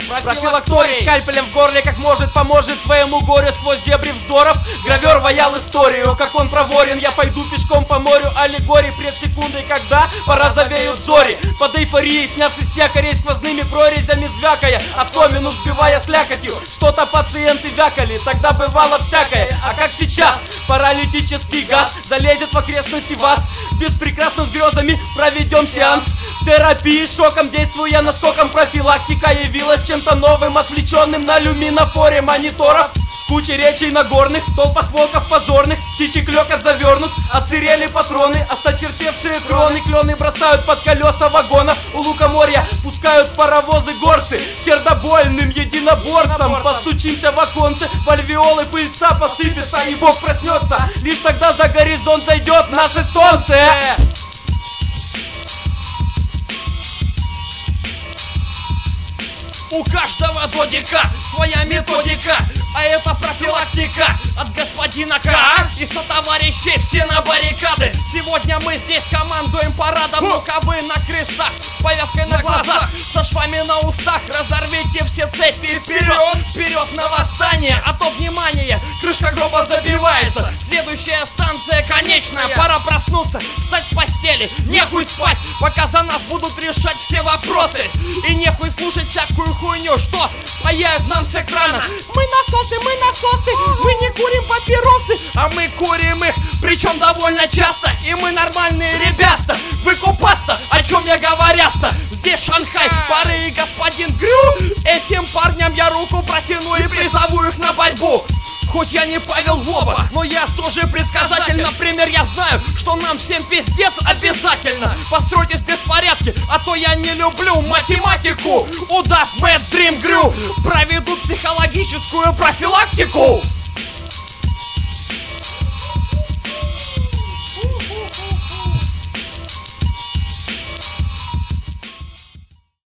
Профилакторий скальпелем в горле, как может, поможет твоему горю сквозь дебри вздоров. Гравер ваял историю, как он проворен. Я пойду пешком по морю аллегорий пред секундой, когда порозовеют зори. Под эйфорией, снявшись с якорей сквозными прорезями звякая, оскомину сбивая слякотью. Что-то пациенты вякали, тогда бывало всякое. А как сейчас? Паралитический газ залезет в окрестности вас. Без прекрасным с грезами проведем сеанс терапии, шоком действуя наскоком. Профилактика явилась чем-то новым, отвлеченным на люминофоре мониторов. Куча речей нагорных, толпах волков позорных, птичий клёкот завернут, отсырели патроны, осточертевшие кроны, клены бросают под колеса вагонов. У лукоморья пускают паровозы горцы, сердобольным единоборцам. Постучимся в оконце, в альвеолы пыльца посыпется, и Бог проснется. Лишь тогда за горизонт зайдет наше солнце. У каждого додика своя методика, а это профилактика от господина К. И сотоварищей все на баррикады. Сегодня мы здесь командуем парадом. Ну-ка вы на крестах, с повязкой на глазах, со швами на устах. Разорвите все цепи вперед, вперед на восстание. А то внимание, крышка гроба забивается. Следующая станция конечная. Пора проснуться, встать с постели. Нехуй спать, пока за нас будут решать все вопросы. И нехуй слушать всякую хуйню, что паяют нам с экрана. Мы насосы, мы не курим папиросы, а мы курим их, причем довольно часто. И мы нормальные ребята, вы купаста, о чем я говоря-то? Здесь Шанхай, пары и господин Грю. Этим парням я руку протяну и призову их на борьбу. Хоть я не Павел Воба, но я тоже предсказатель. Например, я знаю, что нам всем пиздец обязательно. Постройтесь в беспорядке, а то я не люблю математику. Удав, Мэтт, Дрим, Грю проведут психологическую профилактику.